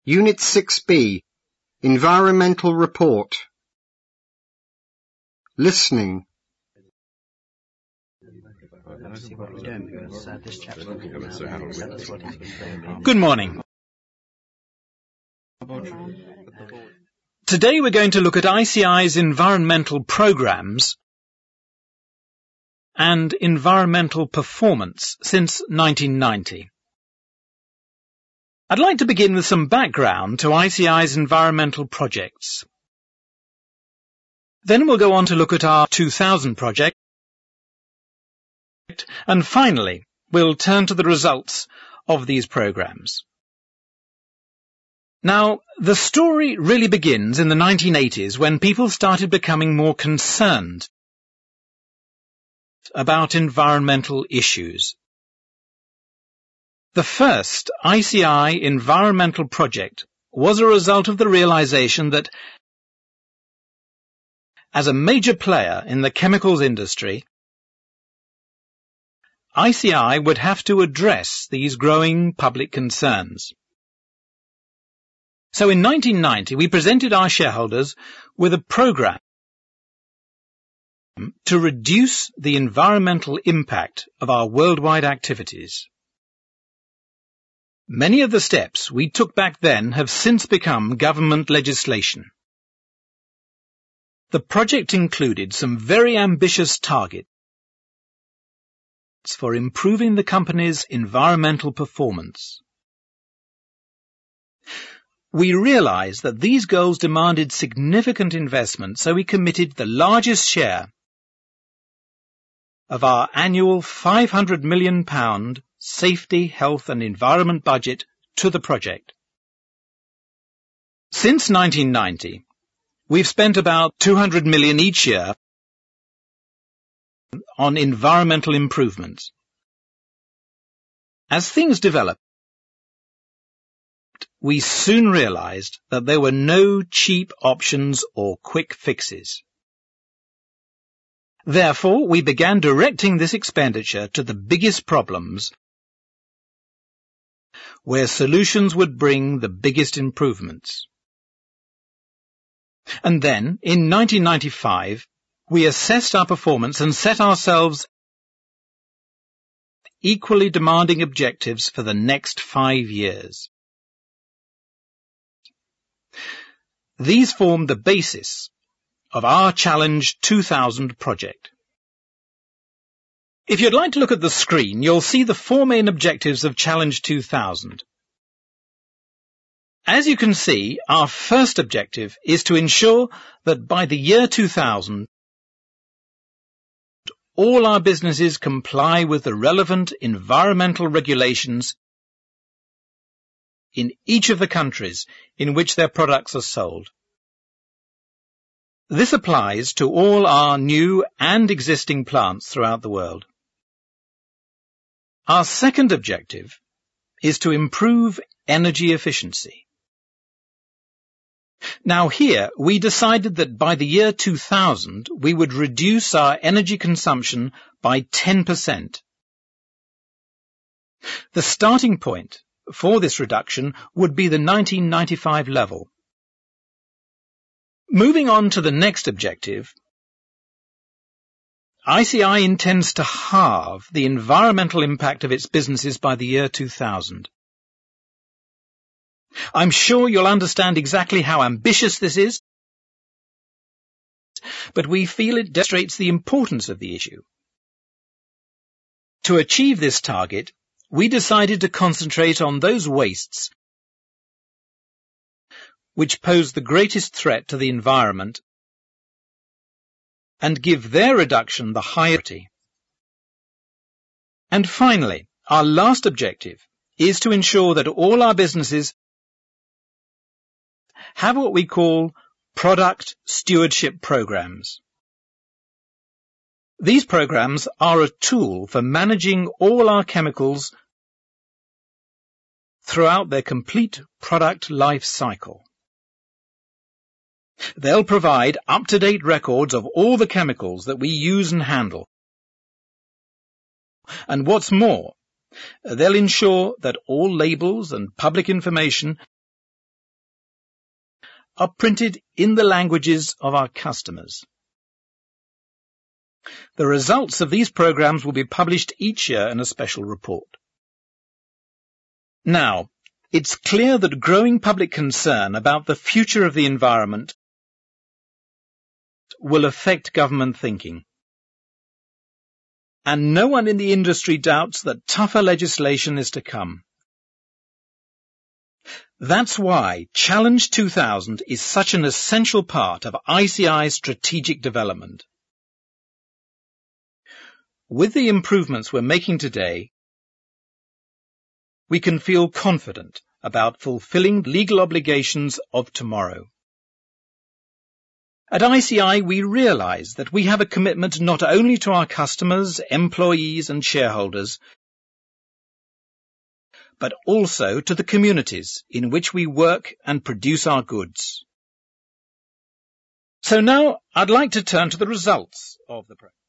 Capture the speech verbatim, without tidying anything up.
Unit six B, Environmental Report. Listening. Good morning. Today we're going to look at I C I's environmental programs and environmental performance since nineteen ninety. I'd like to begin with some background to I C I's environmental projects. Then we'll go on to look at our two thousand project, and finally we'll turn to the results of these programs. Now, the story really begins in the nineteen eighties when people started becoming more concerned about environmental issues. The first I C I environmental project was a result of the realization that as a major player in the chemicals industry, I C I would have to address these growing public concerns. So in nineteen ninety, we presented our shareholders with a program to reduce the environmental impact of our worldwide activities. Many of the steps we took back then have since become government legislation. The project included some very ambitious targets for improving the company's environmental performance. We realized that these goals demanded significant investment, so we committed the largest share of our annual five hundred million pound safety, health and environment budget to the project. Since nineteen ninety, we've spent about two hundred million each year on environmental improvements. As things developed, we soon realized that there were no cheap options or quick fixes. Therefore, we began directing this expenditure to the biggest problems where solutions would bring the biggest improvements. And then, in nineteen ninety-five, we assessed our performance and set ourselves equally demanding objectives for the next five years. These formed the basis of our Challenge two thousand project. If you'd like to look at the screen, you'll see the four main objectives of Challenge two thousand. As you can see, our first objective is to ensure that by the year two thousand, all our businesses comply with the relevant environmental regulations in each of the countries in which their products are sold. This applies to all our new and existing plants throughout the world. Our second objective is to improve energy efficiency. Now here, we decided that by the year two thousand, we would reduce our energy consumption by ten percent. The starting point for this reduction would be the nineteen ninety-five level. Moving on to the next objective, I C I intends to halve the environmental impact of its businesses by the year two thousand. I'm sure you'll understand exactly how ambitious this is, but we feel it demonstrates the importance of the issue. To achieve this target, we decided to concentrate on those wastes which pose the greatest threat to the environment and give their reduction the highest priority. And finally, our last objective is to ensure that all our businesses have what we call product stewardship programs. These programs are a tool for managing all our chemicals throughout their complete product life cycle. They'll provide up-to-date records of all the chemicals that we use and handle. And what's more, they'll ensure that all labels and public information are printed in the languages of our customers. The results of these programs will be published each year in a special report. Now, it's clear that growing public concern about the future of the environment will affect government thinking. And no one in the industry doubts that tougher legislation is to come. That's why Challenge two thousand is such an essential part of I C I's strategic development. With the improvements we're making today, we can feel confident about fulfilling legal obligations of tomorrow. At I C I, we realize that we have a commitment not only to our customers, employees and shareholders, but also to the communities in which we work and produce our goods. So now I'd like to turn to the results of the program.